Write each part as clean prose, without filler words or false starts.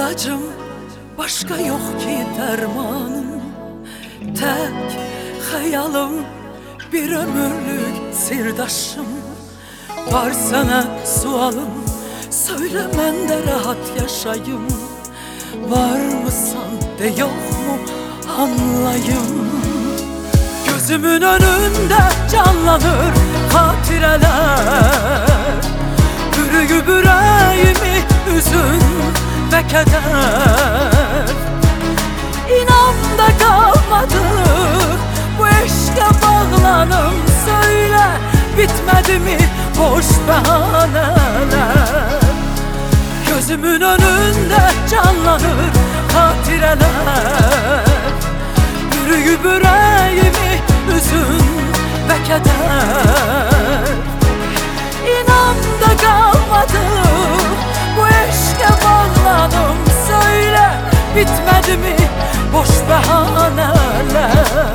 İlacım başka yok ki dermanım, tek hayalım bir ömürlük sirdaşım. Var sana sualım, söyle ben de rahat yaşayım. Var mısan de yok mu anlayım. Gözümün önünde canlanır hatireler, bürüyüp yüreğimi hüzün ve keder. İnan da kalmadı bu aşka bağlanım, söyle bitmedi mi boş bahaneler. Gözümün önünde canlanır hatireler, bürüyüp yüreğimi hüzün ve keder. İnan da kalmadı bu aşka bağlanım, söyle bitmedi mi boş bahaneler.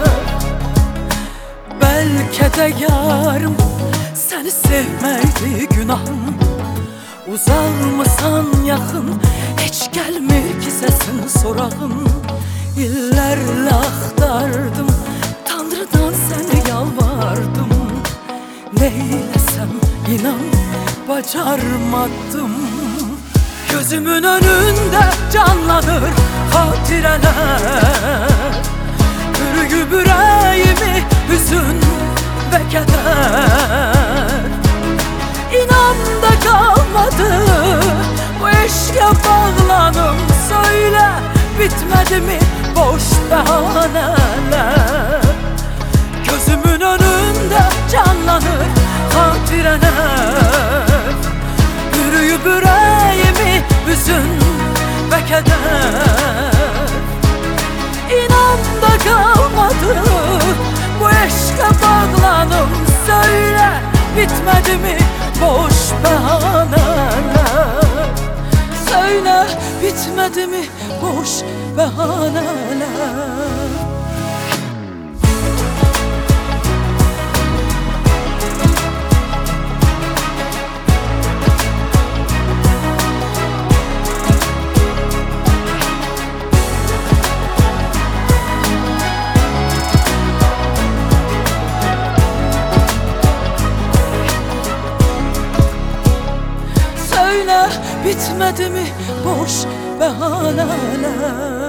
Belki de yarım seni sevmeydi günahım, uzalmasan yakın hiç gelmir ki sesin sorağım. İllerle aktardım Tanrı'dan seni yalvardım, neylesem inan bacarmadım. Gözümün önünde canlanır hatireler, bürüyüp yüreğimi hüzün ve keder. İnan da kalmadı bu aşka bağlanım, söyle bitmedi mi boş bahaneler. Gözümün önünde canlanır hatireler, bürüyüp yüreğimi hüzün ve keder. İnan da kalmadı bu aşka bağlanım, söyle bitmedi mi boş bahaneler. Söyle bitmedi mi boş bahaneler. Söyle bitmedi mi boş bahaneler.